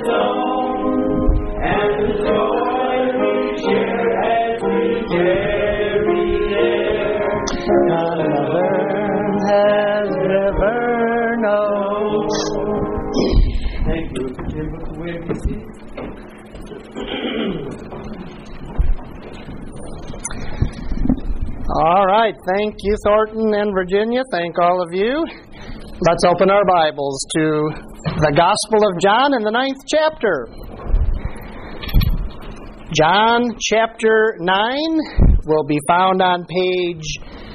His own, and the joy we share as we carry there. None other has ever known. Thank you. Give us away to see. All right. Thank you, Thornton and Virginia. Thank all of you. Let's open our Bibles to the Gospel of John in the 9th chapter. John chapter 9 will be found on page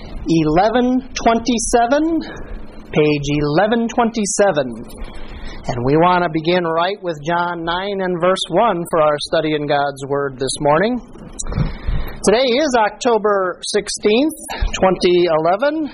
1127. Page 1127. And we want to begin right with John 9 and verse 1 for our study in God's Word this morning. Today is October 16th, 2011.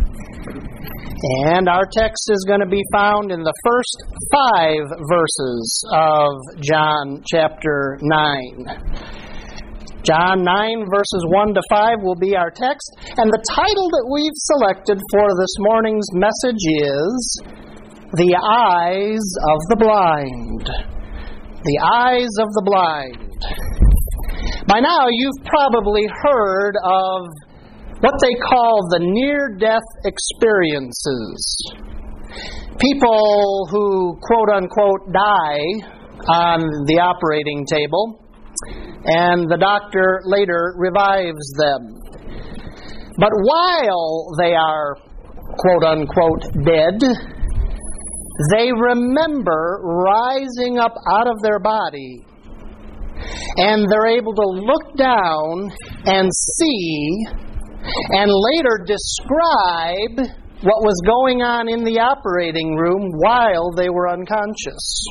And our text is going to be found in the first 5 verses of John chapter 9. John 9 verses 1 to 5 will be our text. And the title that we've selected for this morning's message is The Eyes of the Blind. The Eyes of the Blind. By now you've probably heard of what they call the near-death experiences. People who, quote-unquote, die on the operating table, and the doctor later revives them. But while they are, quote-unquote, dead, they remember rising up out of their body, and they're able to look down and see and later describe what was going on in the operating room while they were unconscious.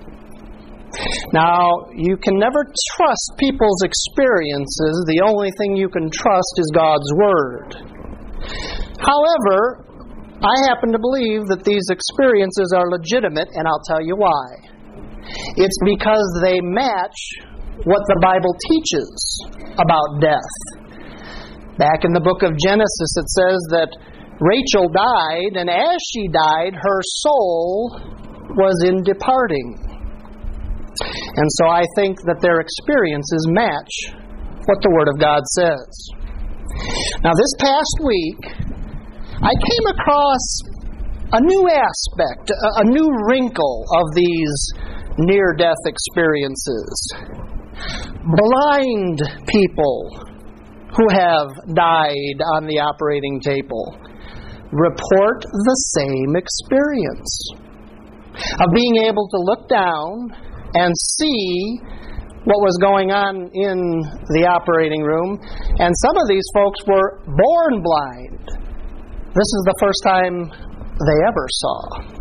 Now, you can never trust people's experiences. The only thing you can trust is God's Word. However, I happen to believe that these experiences are legitimate, and I'll tell you why. It's because they match what the Bible teaches about death. Back in the book of Genesis, it says that Rachel died, and as she died, her soul was in departing. And so I think that their experiences match what the Word of God says. Now, this past week, I came across a new aspect, a new wrinkle of these near-death experiences. Blind people who have died on the operating table report the same experience of being able to look down and see what was going on in the operating room. And some of these folks were born blind. This is the first time they ever saw.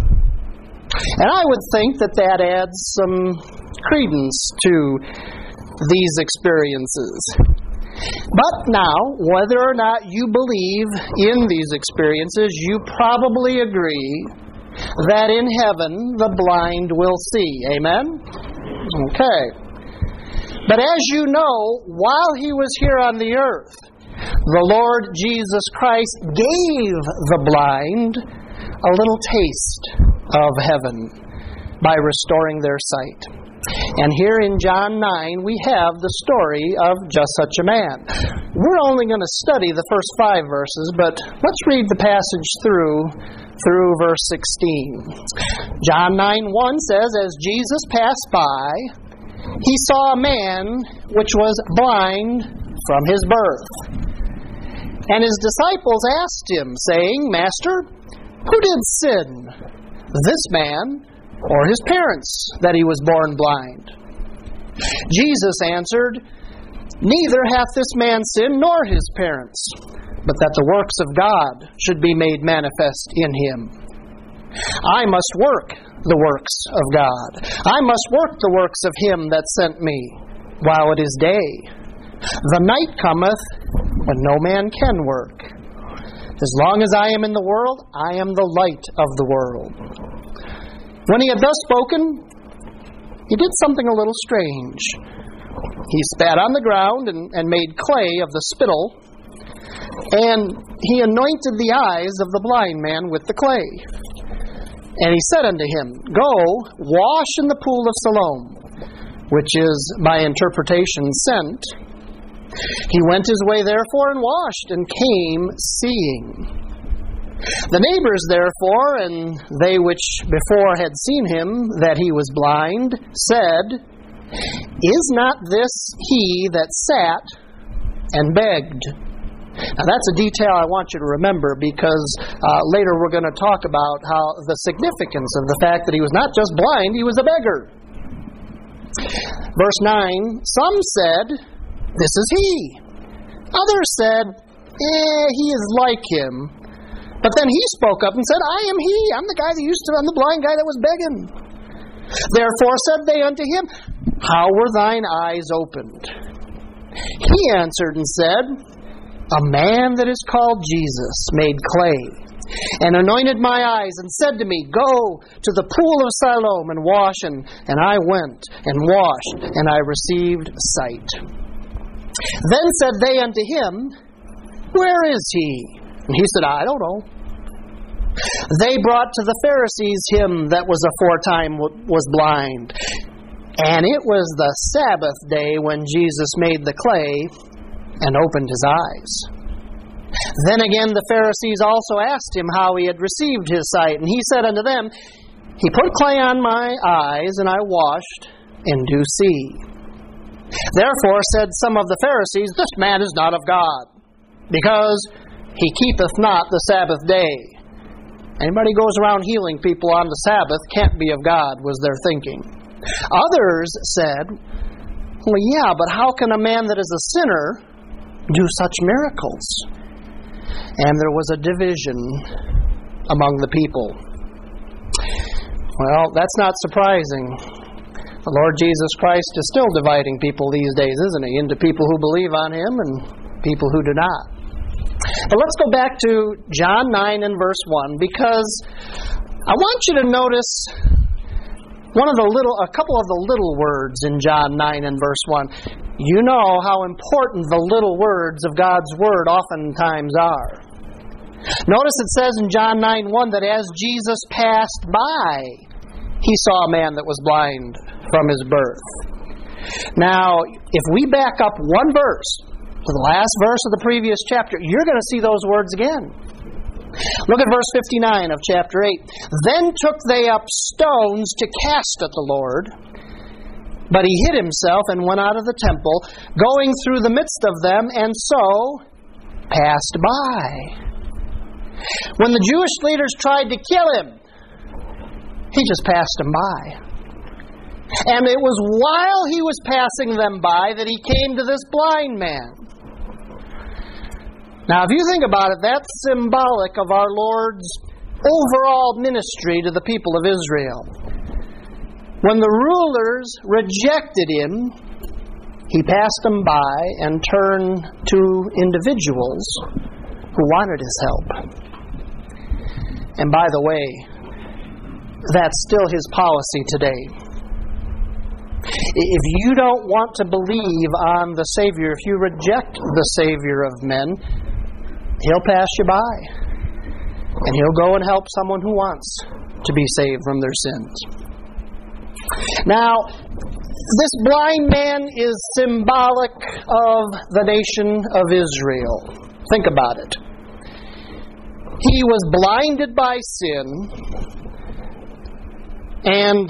And I would think that that adds some credence to these experiences. But now, whether or not you believe in these experiences, you probably agree that in heaven the blind will see. Amen? Okay. But as you know, while He was here on the earth, the Lord Jesus Christ gave the blind a little taste of heaven by restoring their sight. And here in John 9, we have the story of just such a man. We're only going to study the first 5 verses, but let's read the passage through verse 16. John 9:1 says, As Jesus passed by, He saw a man which was blind from his birth. And His disciples asked Him, saying, Master, who did sin, this man or his parents, that he was born blind? Jesus answered, Neither hath this man sinned nor his parents, but that the works of God should be made manifest in him. I must work the works of God. I must work the works of Him that sent me, while it is day. The night cometh when no man can work. As long as I am in the world, I am the light of the world. When He had thus spoken, He did something a little strange. He spat on the ground and made clay of the spittle, and He anointed the eyes of the blind man with the clay. And he said unto him, Go, wash in the pool of Siloam, which is, by interpretation, sent. He went his way therefore and washed, and came seeing. The neighbors therefore, and they which before had seen him, that he was blind, said, Is not this he that sat and begged? Now that's a detail I want you to remember, because later we're going to talk about how the significance of the fact that he was not just blind, he was a beggar. Verse 9, some said, This is he. Others said, He is like him. But then he spoke up and said, I am he. I'm the guy that I'm the blind guy that was begging. Therefore said they unto him, How were thine eyes opened? He answered and said, A man that is called Jesus made clay, and anointed my eyes, and said to me, Go to the pool of Siloam and wash. And I went and washed, and I received sight. Then said they unto him, Where is he? And he said, I don't know. They brought to the Pharisees him that was aforetime was blind. And it was the Sabbath day when Jesus made the clay and opened his eyes. Then again the Pharisees also asked him how he had received his sight. And he said unto them, He put clay on my eyes, and I washed, and do see. Therefore said some of the Pharisees, This man is not of God, because he keepeth not the Sabbath day. Anybody goes around healing people on the Sabbath can't be of God, was their thinking. Others said, Well, yeah, but how can a man that is a sinner do such miracles? And there was a division among the people. Well, that's not surprising. The Lord Jesus Christ is still dividing people these days, isn't he? Into people who believe on him and people who do not. But let's go back to John 9 and verse 1, because I want you to notice a couple of the little words in John 9 and verse 1. You know how important the little words of God's Word oftentimes are. Notice it says in John 9:1 that as Jesus passed by, he saw a man that was blind from his birth. Now, if we back up one verse to the last verse of the previous chapter, you're going to see those words again. Look at verse 59 of chapter 8. Then took they up stones to cast at the Lord, but he hid himself and went out of the temple, going through the midst of them, and so passed by. When the Jewish leaders tried to kill him, he just passed them by. And it was while he was passing them by that he came to this blind man. Now, if you think about it, that's symbolic of our Lord's overall ministry to the people of Israel. When the rulers rejected him, he passed them by and turned to individuals who wanted his help. And by the way, that's still his policy today. If you don't want to believe on the Savior, if you reject the Savior of men, he'll pass you by. And he'll go and help someone who wants to be saved from their sins. Now, this blind man is symbolic of the nation of Israel. Think about it. He was blinded by sin, and,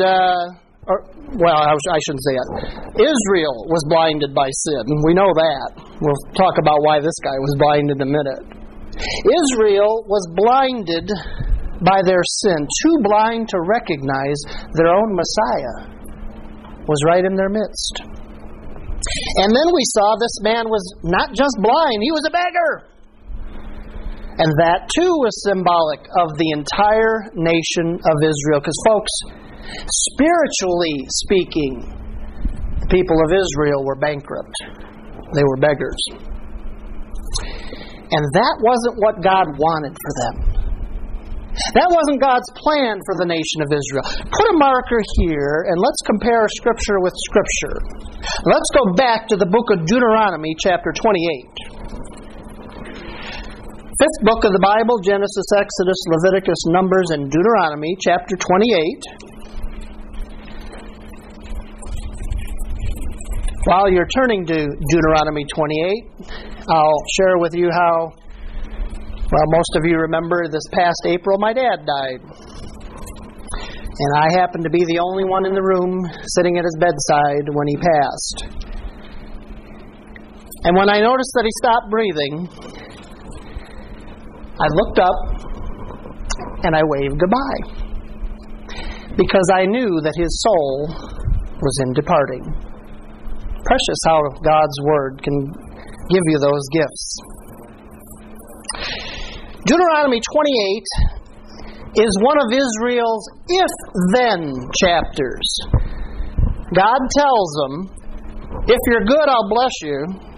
I shouldn't say that. Israel was blinded by sin. We know that. We'll talk about why this guy was blind in a minute. Israel was blinded by their sin, too blind to recognize their own Messiah was right in their midst. And then we saw this man was not just blind, he was a beggar. And that too was symbolic of the entire nation of Israel. Because folks, spiritually speaking, the people of Israel were bankrupt. They were beggars. And that wasn't what God wanted for them. That wasn't God's plan for the nation of Israel. Put a marker here and let's compare Scripture with Scripture. Let's go back to the book of Deuteronomy chapter 28. Fifth book of the Bible, Genesis, Exodus, Leviticus, Numbers, and Deuteronomy, chapter 28. While you're turning to Deuteronomy 28, I'll share with you how, well, most of you remember this past April my dad died. And I happened to be the only one in the room sitting at his bedside when he passed. And when I noticed that he stopped breathing, I looked up and I waved goodbye, because I knew that his soul was in departing. Precious how God's Word can give you those gifts. Deuteronomy 28 is one of Israel's if-then chapters. God tells them, if you're good, I'll bless you,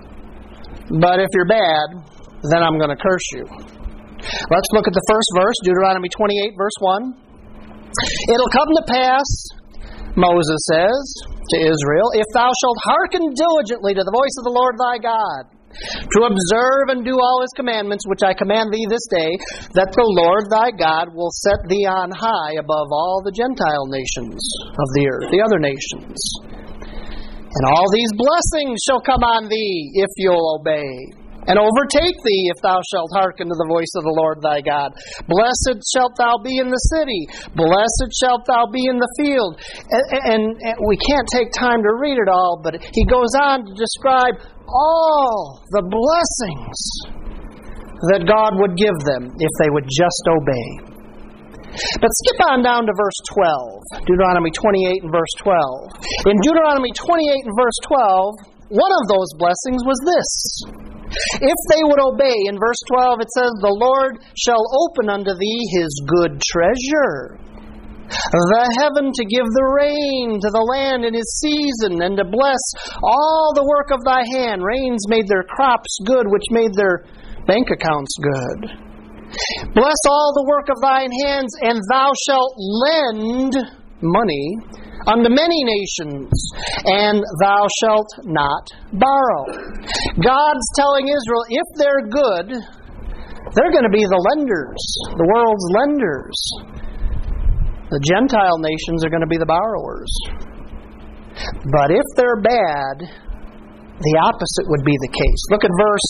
but if you're bad, then I'm going to curse you. Let's look at the first verse, Deuteronomy 28, verse 1. It'll come to pass, Moses says to Israel, if thou shalt hearken diligently to the voice of the Lord thy God, to observe and do all His commandments, which I command thee this day, that the Lord thy God will set thee on high above all the Gentile nations of the earth, the other nations. And all these blessings shall come on thee, if you'll obey, and overtake thee, if thou shalt hearken to the voice of the Lord thy God. Blessed shalt thou be in the city, blessed shalt thou be in the field. And we can't take time to read it all, but he goes on to describe all the blessings that God would give them if they would just obey. But skip on down to verse 12. Deuteronomy 28 and verse 12. In Deuteronomy 28 and verse 12, one of those blessings was this. If they would obey, in verse 12 it says, the Lord shall open unto thee His good treasure, the heaven to give the rain to the land in his season, and to bless all the work of thy hand. Rains made their crops good, which made their bank accounts good. Bless all the work of thine hands, and thou shalt lend money unto many nations, and thou shalt not borrow. God's telling Israel, if they're good, they're going to be the lenders, the world's lenders. The Gentile nations are going to be the borrowers. But if they're bad, the opposite would be the case. Look at verse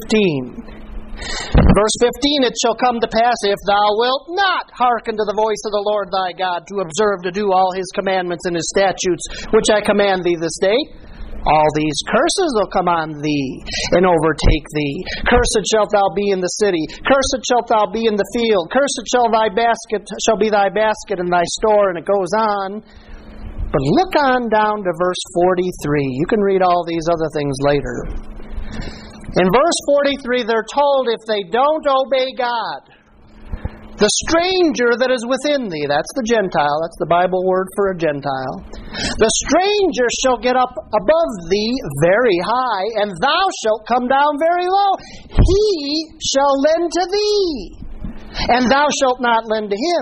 15. Verse 15, it shall come to pass, if thou wilt not hearken to the voice of the Lord thy God, to observe to do all His commandments and His statutes, which I command thee this day, all these curses will come on thee and overtake thee. Cursed shalt thou be in the city, cursed shalt thou be in the field, cursed shall be thy basket and thy store, and it goes on. But look on down to verse 43. You can read all these other things later. In verse 43, they're told if they don't obey God, the stranger that is within thee, that's the Gentile, that's the Bible word for a Gentile, the stranger shall get up above thee very high, and thou shalt come down very low. He shall lend to thee, and thou shalt not lend to him.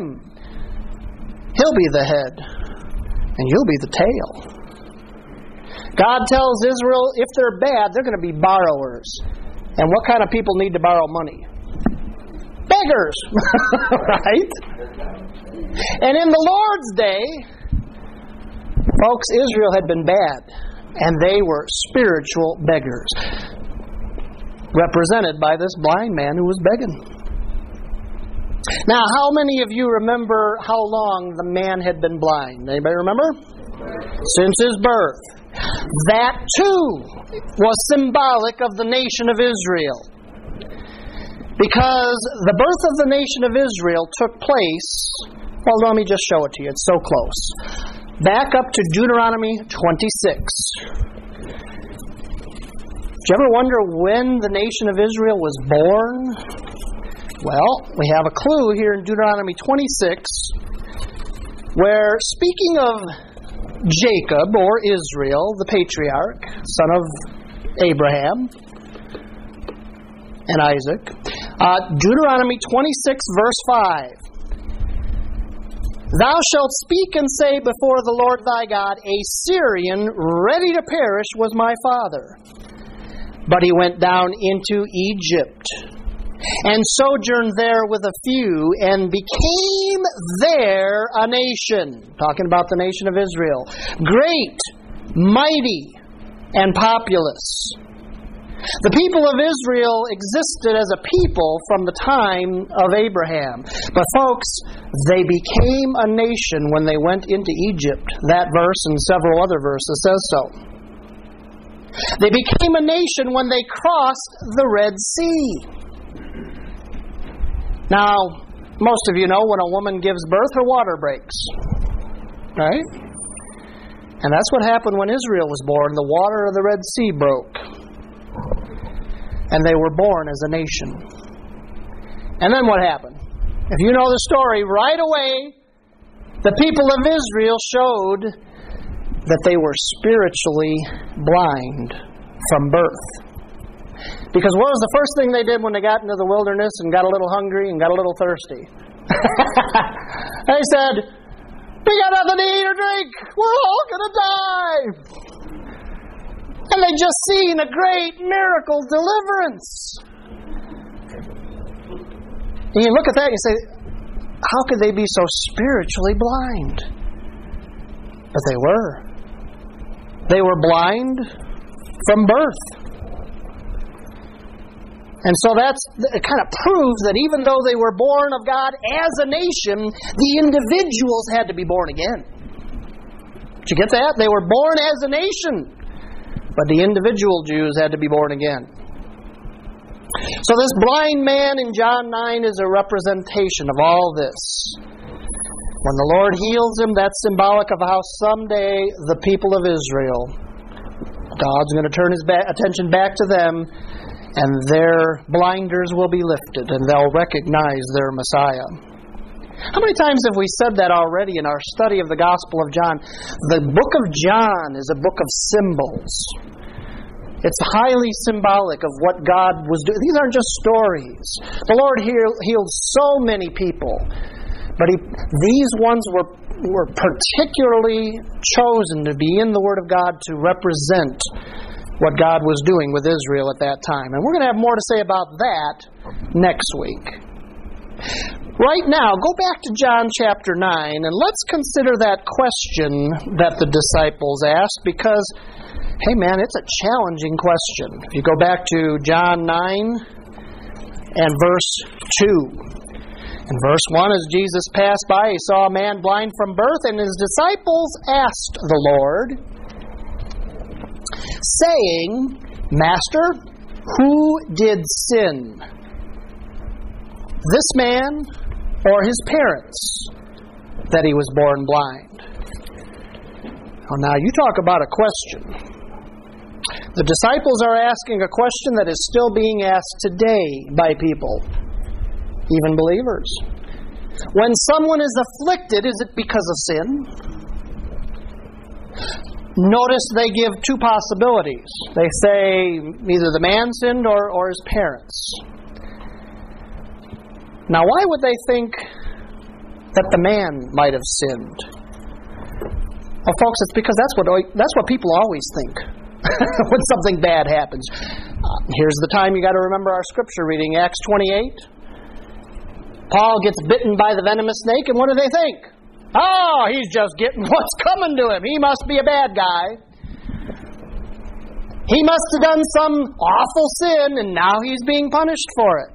He'll be the head, and you'll be the tail. God tells Israel, if they're bad, they're going to be borrowers. And what kind of people need to borrow money? Beggars, right? And in the Lord's day, folks, Israel had been bad, and they were spiritual beggars, represented by this blind man who was begging. Now, how many of you remember how long the man had been blind? Anybody remember? Since his birth. That too was symbolic of the nation of Israel. Because the birth of the nation of Israel took place, well, let me just show it to you. It's so close. Back up to Deuteronomy 26. Did you ever wonder when the nation of Israel was born? Well, we have a clue here in Deuteronomy 26, where speaking of Jacob, or Israel, the patriarch, son of Abraham and Isaac, Deuteronomy 26, verse 5. Thou shalt speak and say before the Lord thy God, a Syrian ready to perish was my father. But he went down into Egypt. and sojourned there with a few, and became there a nation. Talking about the nation of Israel. Great, mighty, and populous. The people of Israel existed as a people from the time of Abraham. But folks, they became a nation when they went into Egypt. That verse and several other verses says so. They became a nation when they crossed the Red Sea. Now, most of you know when a woman gives birth, her water breaks. Right? And that's what happened when Israel was born. The water of the Red Sea broke. And they were born as a nation. And then what happened? If you know the story, right away, the people of Israel showed that they were spiritually blind from birth. Because what was the first thing they did when they got into the wilderness and got a little hungry and got a little thirsty? They said, "We got nothing to eat or drink. We're all going to die." And they just seen a great miracle deliverance. And you look at that and you say, how could they be so spiritually blind? But they were. They were blind from birth. And so it kind of proves that even though they were born of God as a nation, the individuals had to be born again. Did you get that? They were born as a nation. But the individual Jews had to be born again. So this blind man in John 9 is a representation of all this. When the Lord heals him, that's symbolic of how someday the people of Israel, God's going to turn His attention back to them, and their blinders will be lifted, and they'll recognize their Messiah. How many times have we said that already in our study of the Gospel of John? The book of John is a book of symbols. It's highly symbolic of what God was doing. These aren't just stories. The Lord healed so many people, but these ones were particularly chosen to be in the Word of God to represent what God was doing with Israel at that time. And we're going to have more to say about that next week. Right now, go back to John chapter 9 and let's consider that question that the disciples asked, because, hey man, it's a challenging question. If you go back to John 9 and verse 2. In verse 1, as Jesus passed by, He saw a man blind from birth, and His disciples asked the Lord, saying, "Master, who did sin, this man or his parents, that he was born blind?" Well, now you talk about a question. The disciples are asking a question that is still being asked today by people, even believers. When someone is afflicted, is it because of sin? Notice they give two possibilities. They say either the man sinned or his parents. Now, why would they think that the man might have sinned? Well, folks, it's because that's what people always think when something bad happens. Here's the time you got to remember our scripture reading, Acts 28. Paul gets bitten by the venomous snake, and what do they think? Oh, he's just getting what's coming to him. He must be a bad guy. He must have done some awful sin, and now he's being punished for it.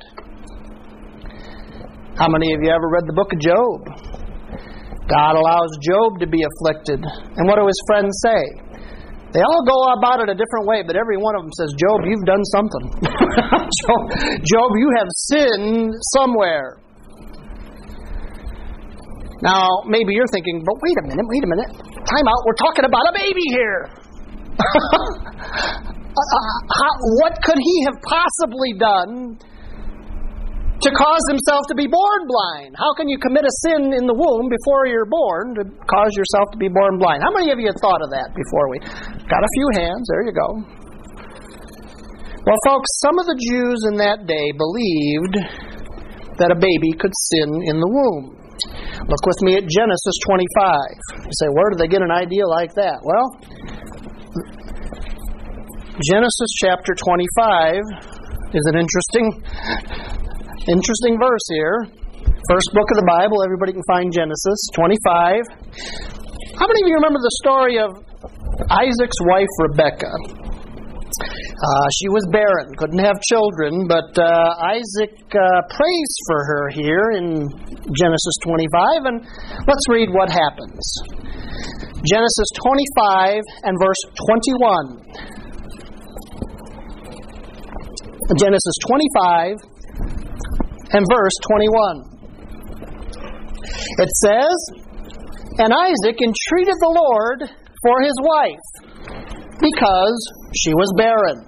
How many of you ever read the book of Job? God allows Job to be afflicted. And what do his friends say? They all go about it a different way, but every one of them says, "Job, you've done something." Job, you have sinned somewhere. Now, maybe you're thinking, but wait a minute. Time out, we're talking about a baby here. What could he have possibly done to cause himself to be born blind? How can you commit a sin in the womb before you're born to cause yourself to be born blind? How many of you had thought of that before? We got a few hands. There you go. Well, folks, some of the Jews in that day believed that a baby could sin in the womb. Look with me at Genesis 25. You say, where did they get an idea like that? Well, Genesis chapter 25 is an interesting interesting verse here. First book of the Bible, everybody can find Genesis 25. How many of you remember the story of Isaac's wife, Rebekah? She was barren, couldn't have children, but Isaac prays for her here in Genesis 25, and let's read what happens. Genesis 25 and verse 21. Genesis 25 and verse 21. It says, "And Isaac entreated the Lord for his wife, because she was barren.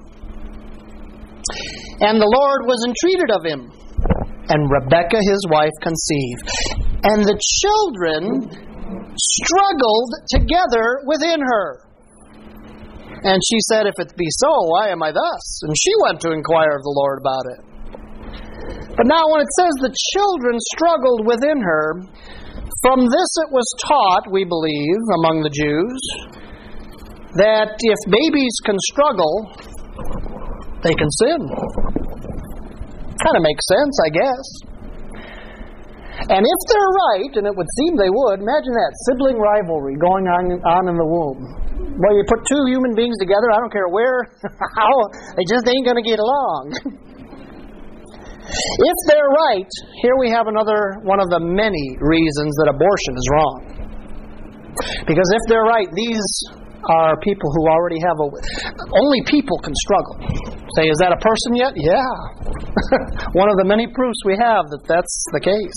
And the Lord was entreated of him, and Rebekah his wife conceived. And the children struggled together within her. And she said, If it be so, why am I thus? And she went to inquire of the Lord about it. But now when it says the children struggled within her, from this it was taught, we believe, among the Jews, that if babies can struggle, they can sin. Kind of makes sense, I guess. And if they're right, and it would seem they would, imagine that, sibling rivalry going on in the womb. Well, you put two human beings together, I don't care where, how, they just ain't going to get along. If they're right, here we have another one of the many reasons that abortion is wrong. Because if they're right, these are people who already have only people can struggle. Say, is that a person yet? Yeah. One of the many proofs we have that that's the case.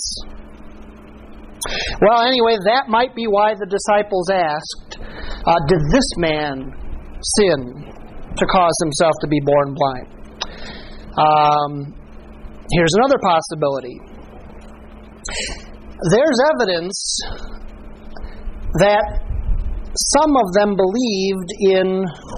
Well, anyway, that might be why the disciples asked, did this man sin to cause himself to be born blind? Here's another possibility. There's evidence that some of them believed in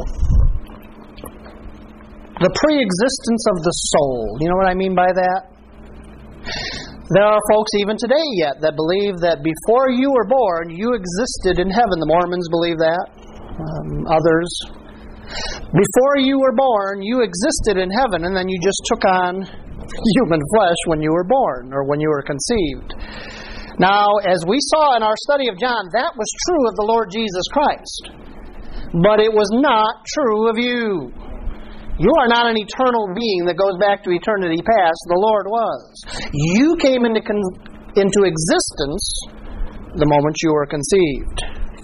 the pre-existence of the soul. You know what I mean by that? There are folks even today yet that believe that before you were born, you existed in heaven. The Mormons believe that. Others. Before you were born, you existed in heaven, and then you just took on human flesh when you were born or when you were conceived. Now, as we saw in our study of John, that was true of the Lord Jesus Christ. But it was not true of you. You are not an eternal being that goes back to eternity past. The Lord was. You came into existence the moment you were conceived.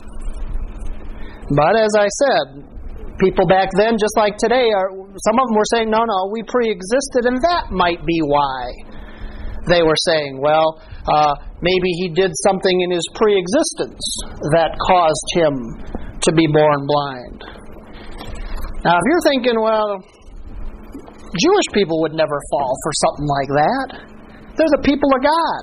But as I said, people back then, just like today, some of them were saying, no, we pre-existed, and that might be why. They were saying, well, maybe he did something in his pre-existence that caused him to be born blind. Now, if you're thinking, well, Jewish people would never fall for something like that. They're the people of God.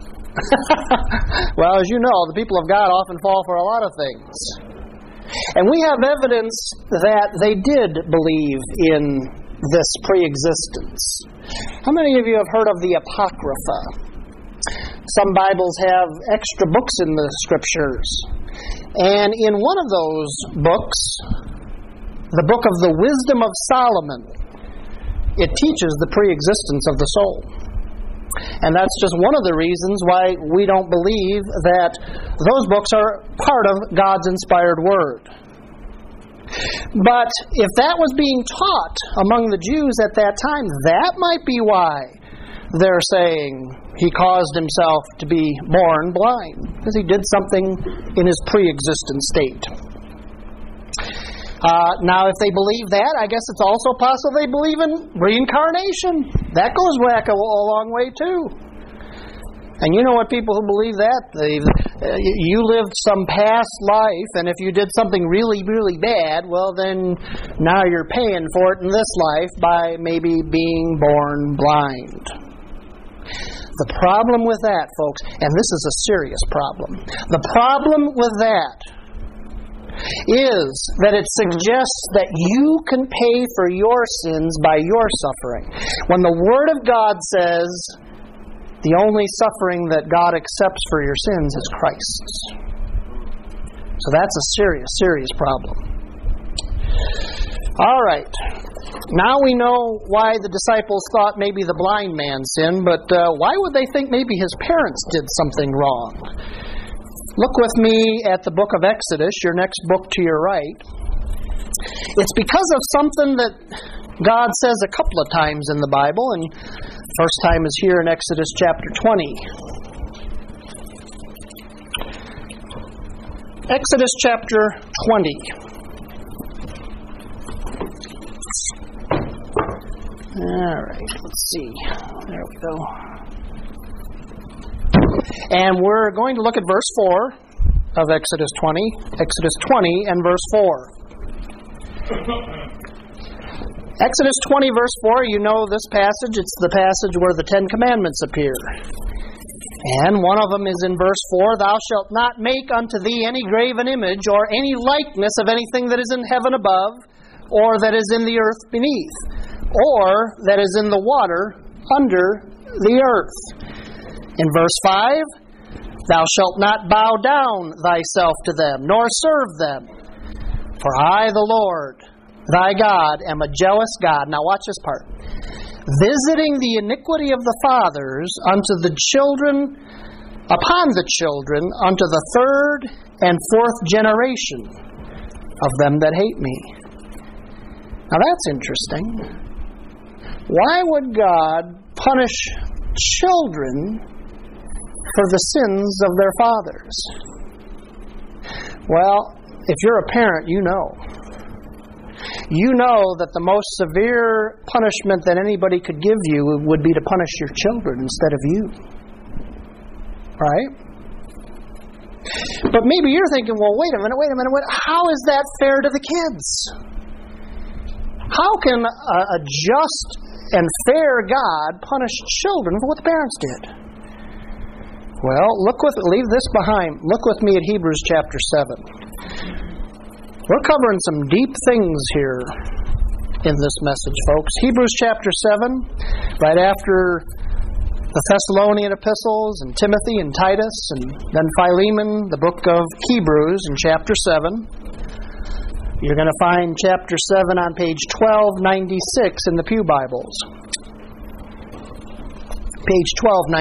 Well, as you know, the people of God often fall for a lot of things. And we have evidence that they did believe in this pre-existence. How many of you have heard of the Apocrypha? Some Bibles have extra books in the Scriptures. And in one of those books, the book of the Wisdom of Solomon, it teaches the pre-existence of the soul. And that's just one of the reasons why we don't believe that those books are part of God's inspired Word. But if that was being taught among the Jews at that time, that might be why they're saying he caused himself to be born blind, because he did something in his pre-existent state. Now, if they believe that, I guess it's also possible they believe in reincarnation. That goes back a long way, too. And you know what people who believe that? You lived some past life, and if you did something really, really bad, well, then now you're paying for it in this life by maybe being born blind. The problem with that, folks, and this is a serious problem, the problem with that is that it suggests that you can pay for your sins by your suffering. When the Word of God says the only suffering that God accepts for your sins is Christ's. So that's a serious, serious problem. All right. Now we know why the disciples thought maybe the blind man sinned, but why would they think maybe his parents did something wrong? Look with me at the book of Exodus, your next book to your right. It's because of something that God says a couple of times in the Bible, and first time is here in Exodus chapter 20. Exodus chapter 20. All right, let's see. There we go. And we're going to look at verse 4 of Exodus 20. Exodus 20 and verse 4. Exodus 20, verse 4, you know this passage. It's the passage where the Ten Commandments appear. And one of them is in verse 4, Thou shalt not make unto thee any graven image or any likeness of anything that is in heaven above, or that is in the earth beneath, or that is in the water under the earth. In verse 5, Thou shalt not bow down thyself to them, nor serve them. For I, the Lord, thy God, am a jealous God. Now watch this part. Visiting the iniquity of the fathers unto the children, upon the children, unto the third and fourth generation of them that hate me. Now that's interesting. Why would God punish children for the sins of their fathers? Well, if you're a parent, you know. You know that the most severe punishment that anybody could give you would be to punish your children instead of you. Right? But maybe you're thinking, well, wait a minute. How is that fair to the kids? How can a just and fair God punish children for what the parents did? Well, leave this behind. Look with me at Hebrews chapter 7. We're covering some deep things here in this message, folks. Hebrews chapter 7, right after the Thessalonian epistles and Timothy and Titus, and then Philemon, the book of Hebrews in chapter 7. You're going to find chapter 7 on page 1296 in the Pew Bibles. Page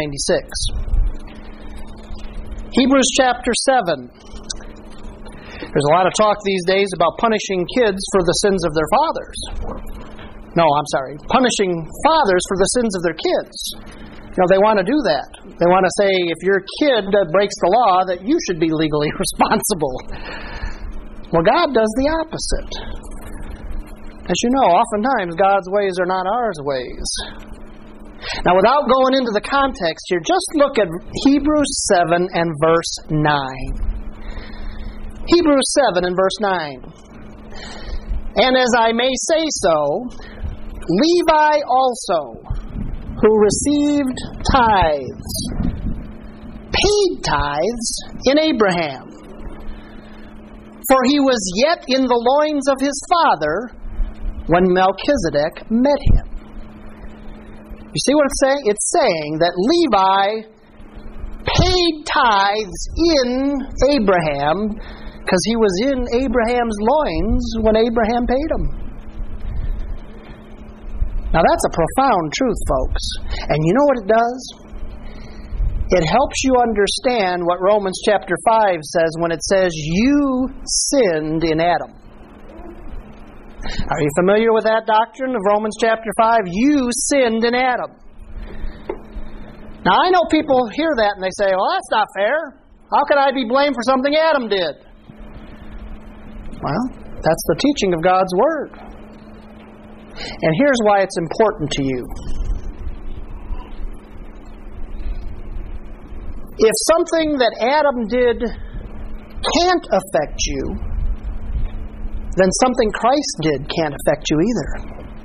1296. Hebrews chapter 7. There's a lot of talk these days about punishing kids for the sins of their fathers. Punishing fathers for the sins of their kids. You know, they want to do that. They want to say if your kid breaks the law, that you should be legally responsible. Well, God does the opposite. As you know, oftentimes God's ways are not our ways. Now, without going into the context here, just look at Hebrews 7 and verse 9. Hebrews 7 and verse 9. And as I may say so, Levi also, who received tithes, paid tithes in Abraham. For he was yet in the loins of his father when Melchizedek met him. You see what it's saying? It's saying that Levi paid tithes in Abraham because he was in Abraham's loins when Abraham paid him. Now that's a profound truth, folks. And you know what it does? It helps you understand what Romans chapter 5 says when it says, you sinned in Adam. Are you familiar with that doctrine of Romans chapter 5? You sinned in Adam. Now I know people hear that and they say, well, that's not fair. How could I be blamed for something Adam did? Well, that's the teaching of God's Word. And here's why it's important to you. If something that Adam did can't affect you, then something Christ did can't affect you either.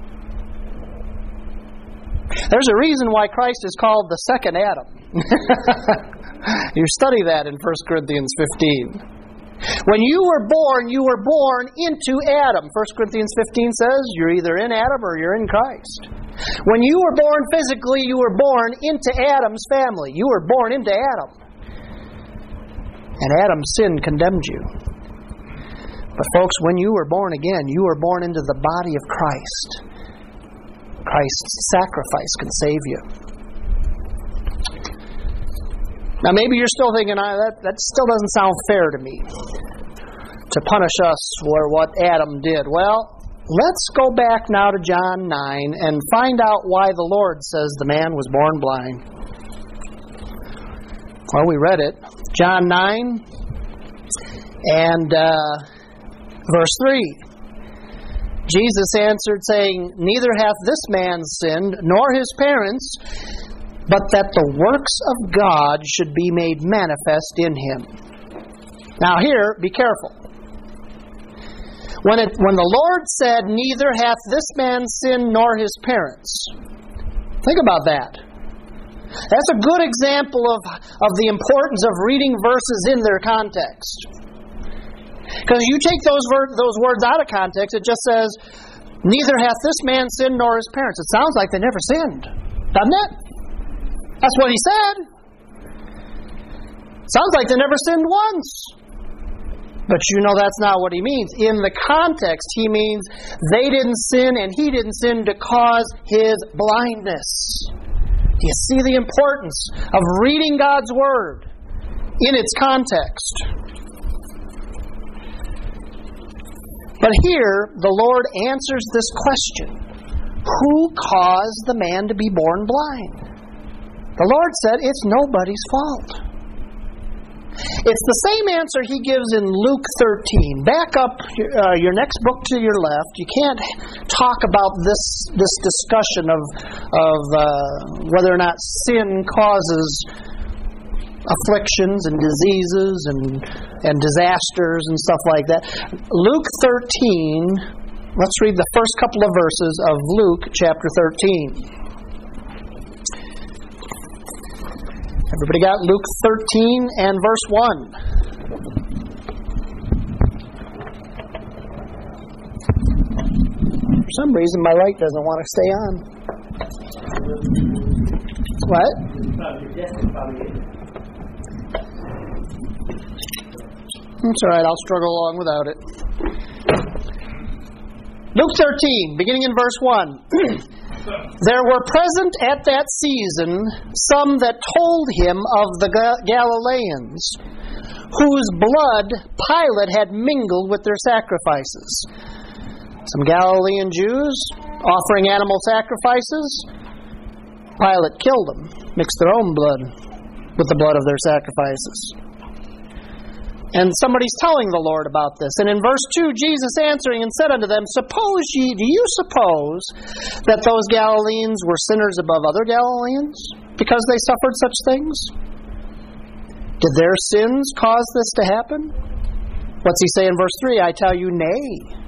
There's a reason why Christ is called the second Adam. You study that in 1 Corinthians 15. When you were born into Adam. 1 Corinthians 15 says you're either in Adam or you're in Christ. When you were born physically, you were born into Adam's family. You were born into Adam. And Adam's sin condemned you. But folks, when you were born again, you were born into the body of Christ. Christ's sacrifice can save you. Now maybe you're still thinking, that still doesn't sound fair to me, to punish us for what Adam did. Well, let's go back now to John 9 and find out why the Lord says the man was born blind. Well, we read it. John 9 and verse 3. Jesus answered, saying, Neither hath this man sinned, nor his parents, but that the works of God should be made manifest in him. Now here, be careful. When the Lord said, Neither hath this man sinned, nor his parents, think about that. That's a good example of the importance of reading verses in their context. Because you take those words out of context, it just says, Neither hath this man sinned nor his parents. It sounds like they never sinned, doesn't it? That's what he said. Sounds like they never sinned once. But you know that's not what he means. In the context, he means they didn't sin and he didn't sin to cause his blindness. Do you see the importance of reading God's Word in its context? But here, the Lord answers this question. Who caused the man to be born blind? The Lord said, it's nobody's fault. It's the same answer He gives in Luke 13. Back up your next book to your left. You can't talk about this discussion of whether or not sin causes afflictions and diseases and disasters and stuff like that. Luke 13, let's read the first couple of verses of Luke chapter 13. Everybody got Luke 13 and verse 1. For some reason my light doesn't want to stay on. What? That's all right, I'll struggle along without it. Luke 13, beginning in verse 1. There were present at that season some that told him of the Galileans, whose blood Pilate had mingled with their sacrifices. Some Galilean Jews offering animal sacrifices, Pilate killed them, mixed their own blood with the blood of their sacrifices. And somebody's telling the Lord about this. And in verse 2, Jesus answering and said unto them, do you suppose that those Galileans were sinners above other Galileans, because they suffered such things? Did their sins cause this to happen? What's he say in verse 3? I tell you, nay.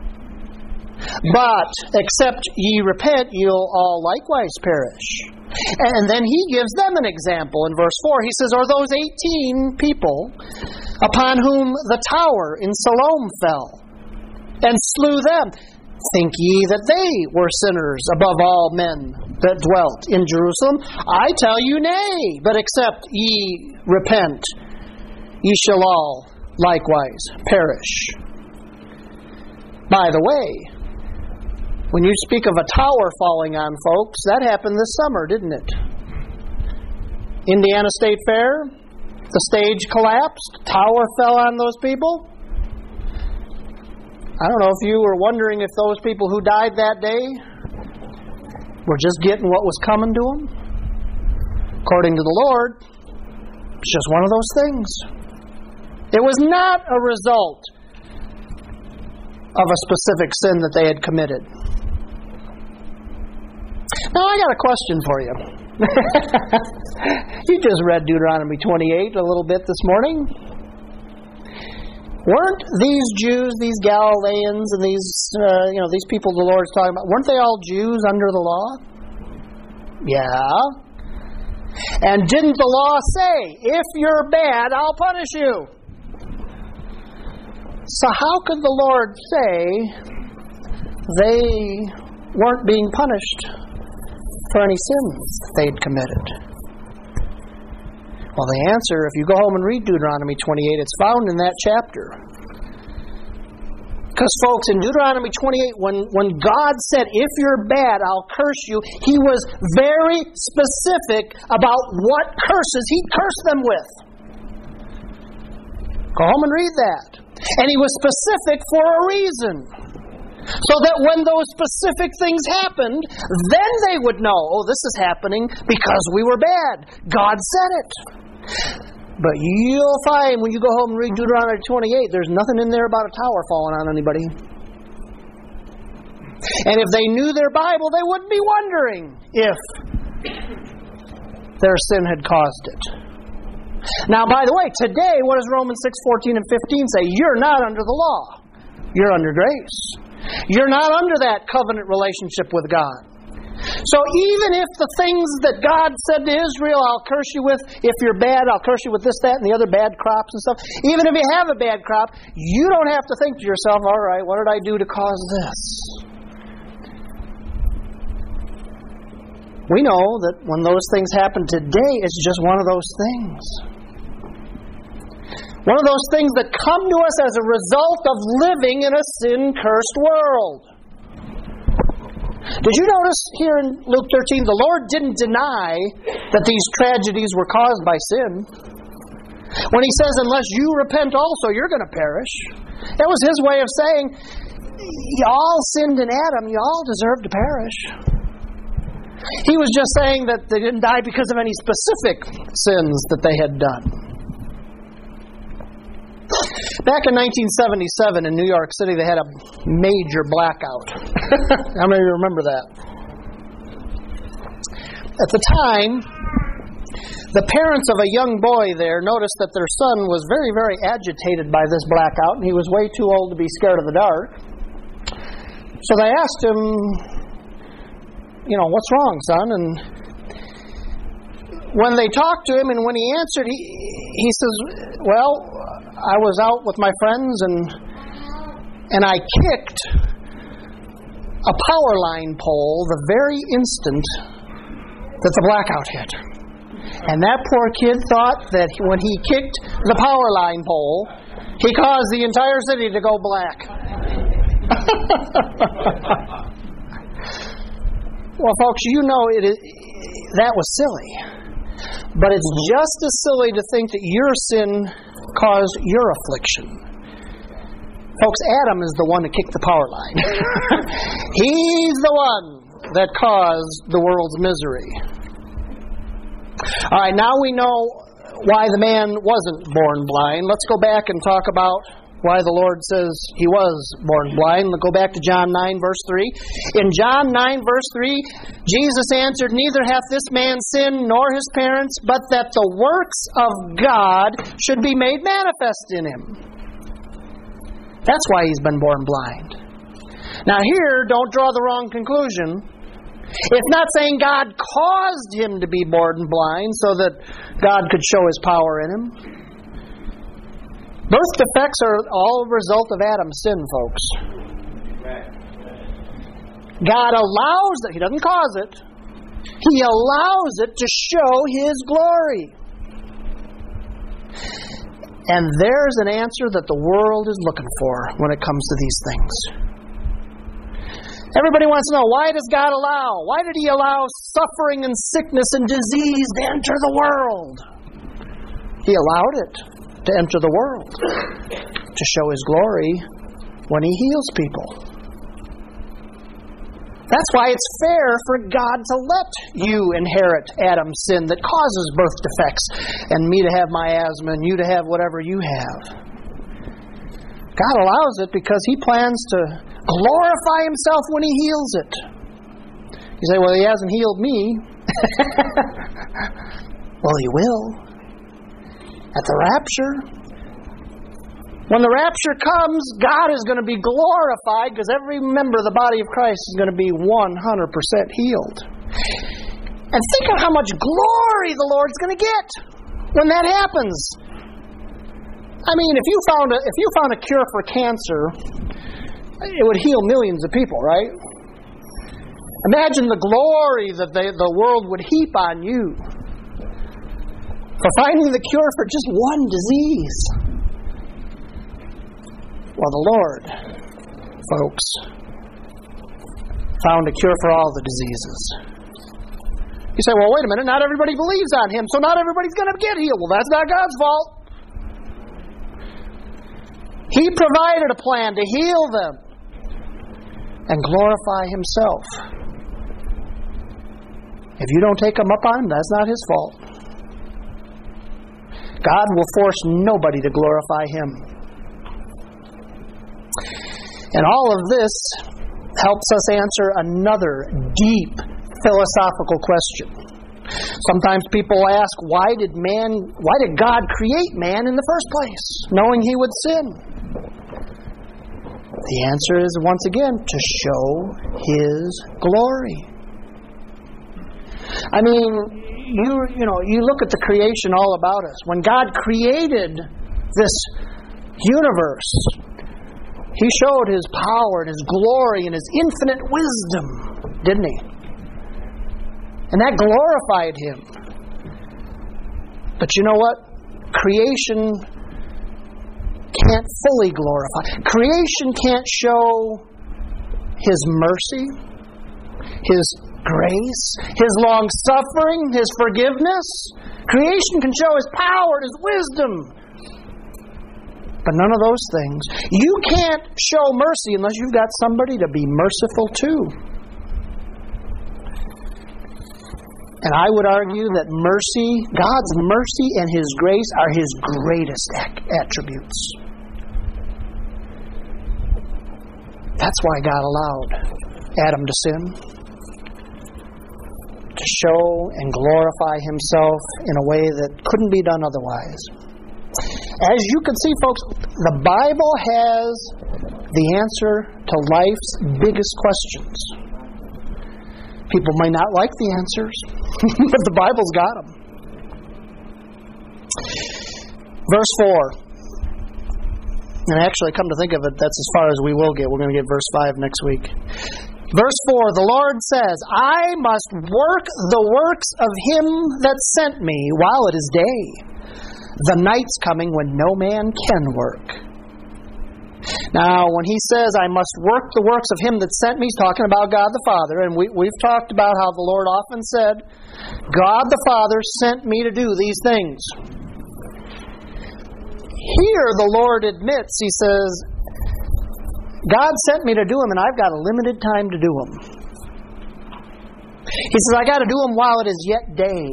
But except ye repent, you'll all likewise perish. And then he gives them an example in verse 4. He says, or those 18 people upon whom the tower in Siloam fell, and slew them, think ye that they were sinners above all men that dwelt in Jerusalem? I tell you, nay, but except ye repent, ye shall all likewise perish. By the way, when you speak of a tower falling on folks, that happened this summer, didn't it? Indiana State Fair, the stage collapsed, tower fell on those people. I don't know if you were wondering if those people who died that day were just getting what was coming to them. According to the Lord, it's just one of those things. It was not a result of a specific sin that they had committed. Now, I got a question for you. You just read Deuteronomy 28 a little bit this morning. Weren't these Jews, these Galileans, and these people the Lord's talking about, weren't they all Jews under the law? Yeah. And didn't the law say, if you're bad, I'll punish you? So how could the Lord say they weren't being punished for any sins they'd committed? Well, the answer, if you go home and read Deuteronomy 28, it's found in that chapter. It says, if you're bad, I'll punish you. And then he gives them an example in verse 5. He says, or those 18 people upon whom the tower in Siloam fell, and slew them, think ye that they were sinners above all men that dwelt in Jerusalem? I tell you, nay, but except ye repent, ye shall all likewise perish. Because, folks, in Deuteronomy 28, when God said, if you're bad, I'll curse you, He was very specific about what curses He'd curse them with. Go home and read that. And He was specific for a reason. So that when those specific things happened, then they would know, oh, this is happening because we were bad. God said it. But you'll find when you go home and read Deuteronomy 28, there's nothing in there about a tower falling on anybody. And if they knew their Bible, they wouldn't be wondering if their sin had caused it. Now, by the way, today, what does Romans 6:14 and 15 say? You're not under the law. You're under grace. You're not under that covenant relationship with God. So even if the things that God said to Israel, I'll curse you with, if you're bad, I'll curse you with this, that, and the other bad crops and stuff. Even if you have a bad crop, you don't have to think to yourself, all right, what did I do to cause this? We know that when those things happen today, it's just one of those things. One of those things that come to us as a result of living in a sin-cursed world. Did you notice here in Luke 13, the Lord didn't deny that these tragedies were caused by sin. When He says, unless you repent also, you're going to perish. That was His way of saying, you all sinned in Adam, you all deserve to perish. He was just saying that they didn't die because of any specific sins that they had done. Back in 1977 in New York City, they had a major blackout. How many of you remember that? At the time, the parents of a young boy there noticed that their son was very, very agitated by this blackout, and he was way too old to be scared of the dark. So they asked him, what's wrong, son? And when they talked to him and when he answered, he says, well, I was out with my friends and I kicked a power line pole the very instant that the blackout hit. And that poor kid thought that when he kicked the power line pole, he caused the entire city to go black. Well, folks, that was silly. But it's just as silly to think that your sin caused your affliction. Folks, Adam is the one that kicked the power line. He's the one that caused the world's misery. All right, now we know why the man wasn't born blind. Let's go back and talk about why the Lord says He was born blind. Let's go back to John 9, verse 3. In John 9, verse 3, Jesus answered, neither hath this man sinned nor his parents, but that the works of God should be made manifest in him. That's why he's been born blind. Now here, don't draw the wrong conclusion. It's not saying God caused him to be born blind so that God could show His power in him. Birth defects are all a result of Adam's sin, folks. God allows it. He doesn't cause it. He allows it to show His glory. And there's an answer that the world is looking for when it comes to these things. Everybody wants to know, why does God allow? Why did He allow suffering and sickness and disease to enter the world? He allowed it to enter the world to show His glory when He heals people. That's why it's fair for God to let you inherit Adam's sin that causes birth defects, and me to have my asthma and you to have whatever you have. God allows it because He plans to glorify Himself when He heals it. You say, well, He hasn't healed me. Well, He will. At the rapture. When the rapture comes, God is going to be glorified because every member of the body of Christ is going to be 100% healed. And think of how much glory the Lord's going to get when that happens. I mean, if you found a cure for cancer, it would heal millions of people, right? Imagine the glory that the world would heap on you for finding the cure for just one disease. Well, the Lord folks, found a cure for all the diseases. You say, well, wait a minute, not everybody believes on Him, so not everybody's going to get healed. Well, that's not God's fault. He provided a plan to heal them and glorify Himself. If you don't take Him up on Him, that's not His fault. God will force nobody to glorify Him. And all of this helps us answer another deep philosophical question. Sometimes people ask, why did God create man in the first place, knowing he would sin? The answer is, once again, to show His glory. I mean, you look at the creation all about us. When God created this universe, He showed His power and His glory and His infinite wisdom, didn't He? And that glorified Him. But you know what? Creation can't fully glorify. Creation can't show His mercy, His grace, His long-suffering, His forgiveness. Creation can show His power, His wisdom. But none of those things. You can't show mercy unless you've got somebody to be merciful to. And I would argue that mercy, God's mercy and His grace are His greatest attributes. That's why God allowed Adam to sin. To show and glorify Himself in a way that couldn't be done otherwise. As you can see, folks, the Bible has the answer to life's biggest questions. People may not like the answers, but the Bible's got them. Verse 4. And actually, come to think of it, that's as far as we will get. We're going to get verse 5 next week. Verse 4, the Lord says, I must work the works of Him that sent me while it is day. The night's coming when no man can work. Now, when He says, I must work the works of Him that sent me, He's talking about God the Father. And we've talked about how the Lord often said, God the Father sent me to do these things. Here the Lord admits, He says, God sent me to do them, and I've got a limited time to do them. He says, I got to do them while it is yet day.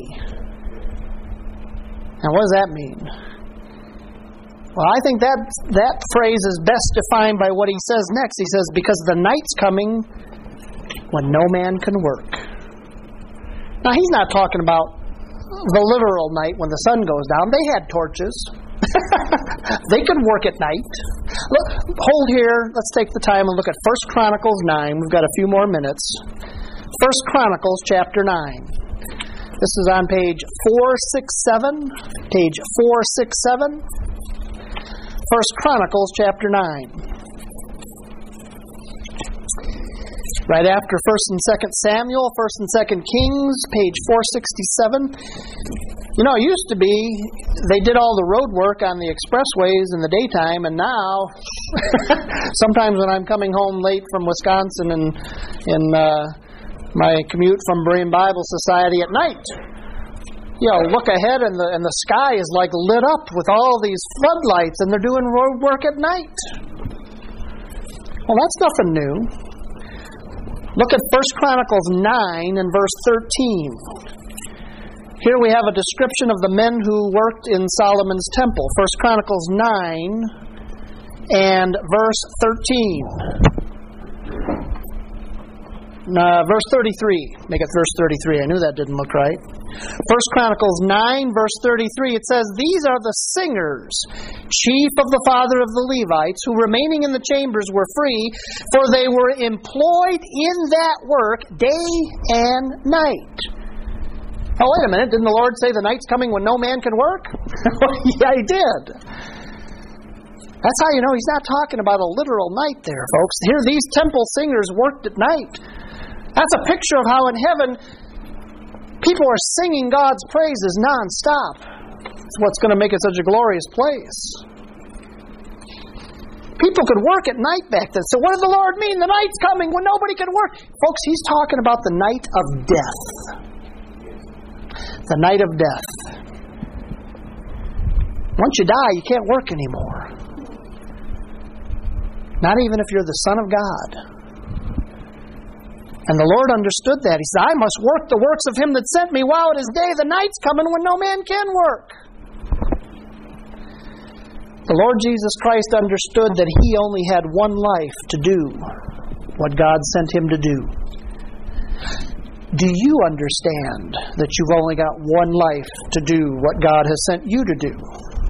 Now, what does that mean? Well, I think that phrase is best defined by what He says next. He says, because the night's coming when no man can work. Now, He's not talking about the literal night when the sun goes down. They had torches. They could work at night. Look, hold here. Let's take the time and look at 1 Chronicles 9. We've got a few more minutes. 1 Chronicles chapter 9. This is on page 467. Page 467. 1 Chronicles chapter 9. Right after 1 and 2 Samuel, 1 and 2 Kings, page 467. You know, it used to be they did all the road work on the expressways in the daytime, and now sometimes when I'm coming home late from Wisconsin and in my commute from Berean Bible Society at night, you know, look ahead and the sky is like lit up with all these floodlights, and they're doing road work at night. Well, that's nothing new. Look at 1 Chronicles 9 and verse 13. Here we have a description of the men who worked in Solomon's temple. 1 Chronicles 9 and verse 13. Verse 33. Make it verse 33. I knew that didn't look right. 1 Chronicles 9, verse 33. It says, these are the singers, chief of the father of the Levites, who remaining in the chambers were free, for they were employed in that work day and night. Oh, wait a minute. Didn't the Lord say the night's coming when no man can work? Yeah, He did. That's how you know He's not talking about a literal night there, folks. Here, these temple singers worked at night. That's a picture of how in heaven people are singing God's praises nonstop. It's what's going to make it such a glorious place. People could work at night back then. So what did the Lord mean? The night's coming when nobody can work. Folks, He's talking about the night of death. The night of death. Once you die, you can't work anymore. Not even if you're the Son of God. And the Lord understood that. He said, I must work the works of Him that sent me while it is day. The night's coming when no man can work. The Lord Jesus Christ understood that He only had one life to do what God sent Him to do. Do you understand that you've only got one life to do what God has sent you to do?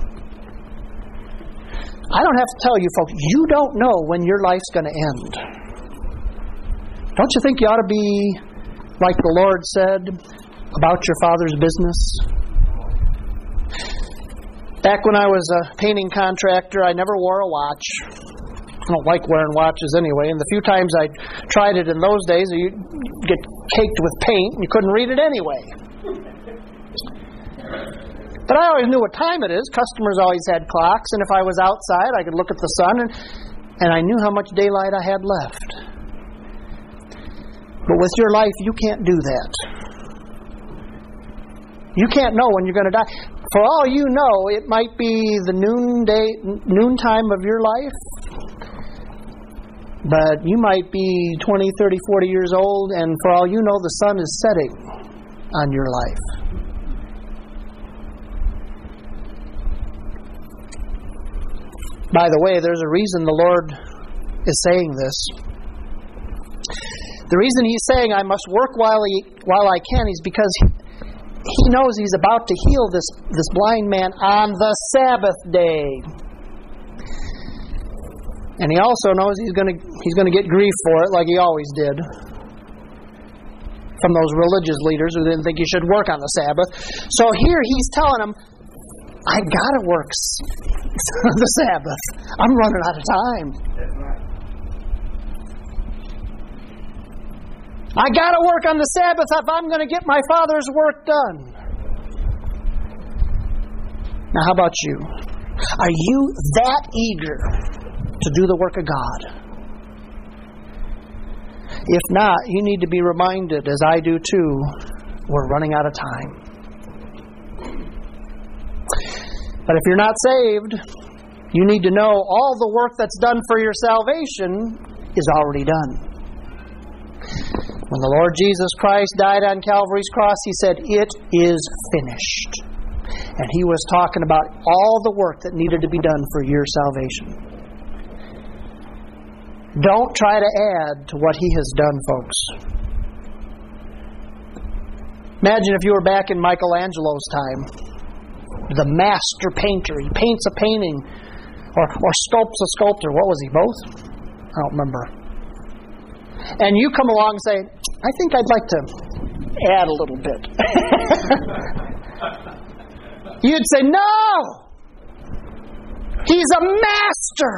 I don't have to tell you, folks, you don't know when your life's going to end. Don't you think you ought to be like the Lord said about your Father's business? Back when I was a painting contractor, I never wore a watch. I don't like wearing watches anyway, and the few times I tried it in those days, you'd get caked with paint and you couldn't read it anyway. But I always knew what time it is. Customers always had clocks, and if I was outside, I could look at the sun, and I knew how much daylight I had left. But with your life, you can't do that. You can't know when you're going to die. For all you know, it might be the noontime of your life, but you might be 20, 30, 40 years old, and for all you know, the sun is setting on your life. By the way, there's a reason the Lord is saying this. The reason He's saying I must work while I can is because He knows He's about to heal this blind man on the Sabbath day. And He also knows He's going to get grief for it like He always did from those religious leaders who didn't think you should work on the Sabbath. So here He's telling them, I got to work the Sabbath. I'm running out of time. I got to work on the Sabbath if I'm going to get my Father's work done. Now, how about you? Are you that eager to do the work of God? If not, you need to be reminded, as I do too, we're running out of time. But if you're not saved, you need to know all the work that's done for your salvation is already done. When the Lord Jesus Christ died on Calvary's cross, He said, "It is finished." And He was talking about all the work that needed to be done for your salvation. Don't try to add to what He has done, folks. Imagine if you were back in Michelangelo's time. The master painter. He paints a painting or sculpts a sculptor. What was he, both? I don't remember. And you come along and say, I think I'd like to add a little bit. You'd say, no! He's a master!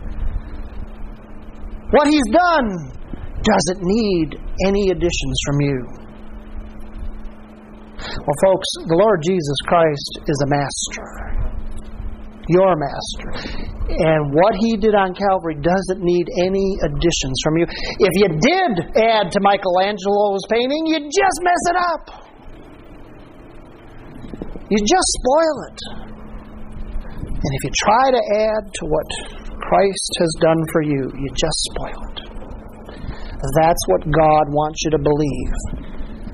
What He's done doesn't need any additions from you. Well, folks, the Lord Jesus Christ is a master. Your master. And what He did on Calvary doesn't need any additions from you. If you did add to Michelangelo's painting, you'd just mess it up. You just spoil it. And if you try to add to what Christ has done for you, you just spoil it. That's what God wants you to believe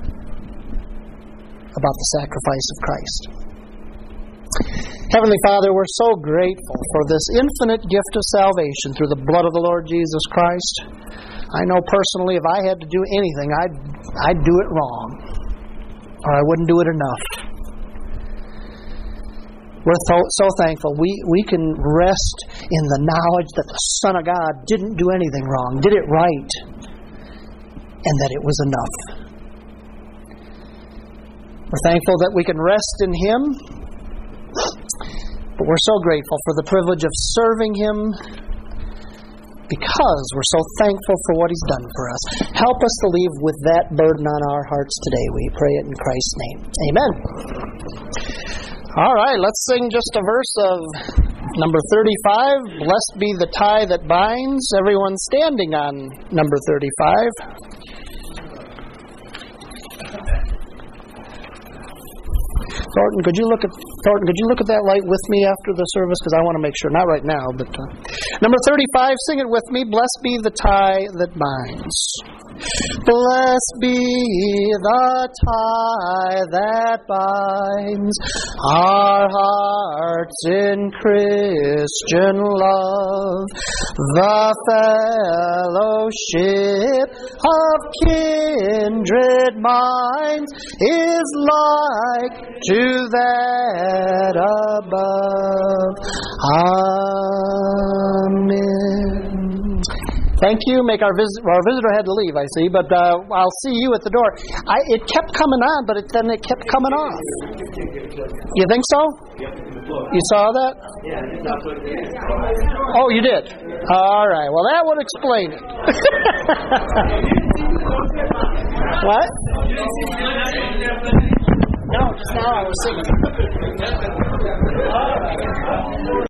about the sacrifice of Christ. Heavenly Father, we're so grateful for this infinite gift of salvation through the blood of the Lord Jesus Christ. I know personally if I had to do anything, I'd do it wrong, or I wouldn't do it enough. We're so thankful. We can rest in the knowledge that the Son of God didn't do anything wrong, did it right, and that it was enough. We're thankful that we can rest in Him, but we're so grateful for the privilege of serving Him because we're so thankful for what He's done for us. Help us to leave with that burden on our hearts today. We pray it in Christ's name. Amen. All right, let's sing just a verse of Number 35, blessed be the tie that binds. Everyone standing on number 35. Thornton, could you look at that light with me after the service? Because I want to make sure. Not right now, but number 35. Sing it with me. Blessed be the tie that binds. Blessed be the tie that binds our hearts in Christian love, the fellowship of kindred minds is like to that above. Amen. Thank you. Our visitor had to leave, I see, but I'll see you at the door. It kept coming on, but then it kept coming off. You think so? You saw that? Oh, you did? All right. Well, that would explain it. What? No, just now I was singing.